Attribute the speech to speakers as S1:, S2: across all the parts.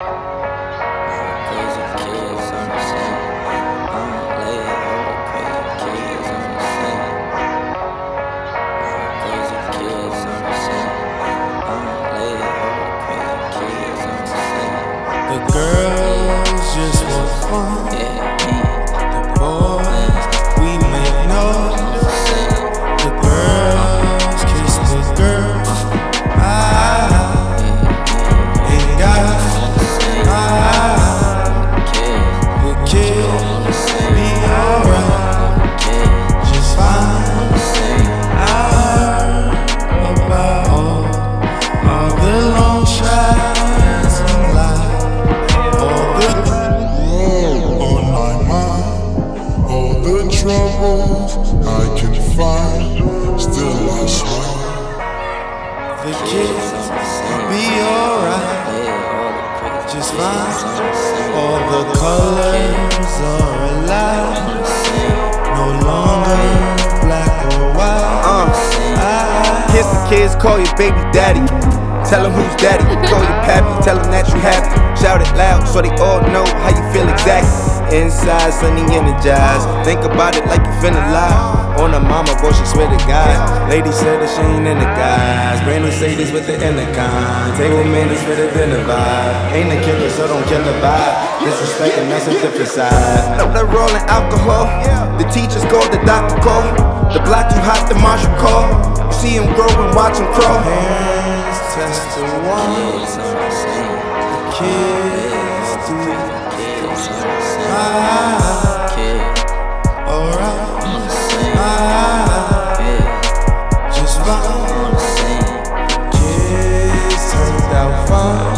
S1: Crazy kids on the scene. I'm late, all the crazy kids on the scene. Crazy kids on the scene. I'm late, all the crazy kids on the scene.
S2: The girls just want fun.
S1: Yeah,
S2: The boys, we make noise. The girls kiss the girls. Ain't got the kids be alright, just fine. I heard about all the long shots in life,
S3: on my mind, all the troubles I can find, still I smile.
S2: the kids be alright, just fine. All the colors are alive, no longer black or white.
S4: Kiss the kids, call your baby daddy. Tell them who's daddy. Call your pappy, tell them that you happy. Shout it loud so they all know how you feel exactly. Inside, sunny, energized. Think about it like you finna lie. On her mama, boy, she swear to God. Lady said that she ain't into guys. Brand new say this with the intercom. Table manners for the dinner vibe. Ain't a killer, so don't kill the vibe. Disrespecting, that's a different side. They're rolling alcohol. The teachers call, the doctor call. The block you hot, the marshal call. You see him grow and watch him crawl.
S2: Parents test to one,
S1: kids on the scene.
S2: kids do
S1: Kids on the scene.
S2: alright, just fine. Kids turned out fine.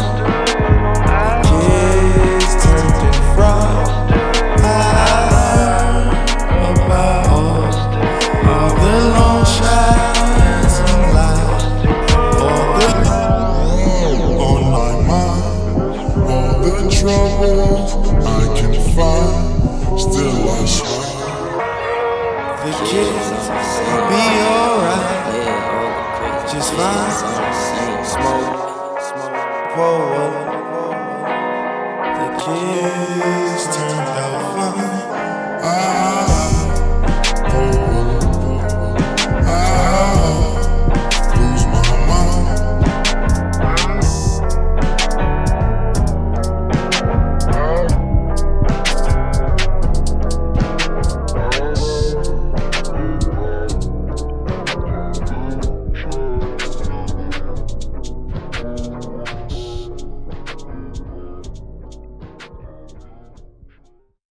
S2: Kids turned in fraud. I heard about all the long shots in life.
S3: On my mind, all the troubles I can find, still I smile.
S2: The kids be alright, just fine. Smoke, pour up. The kids.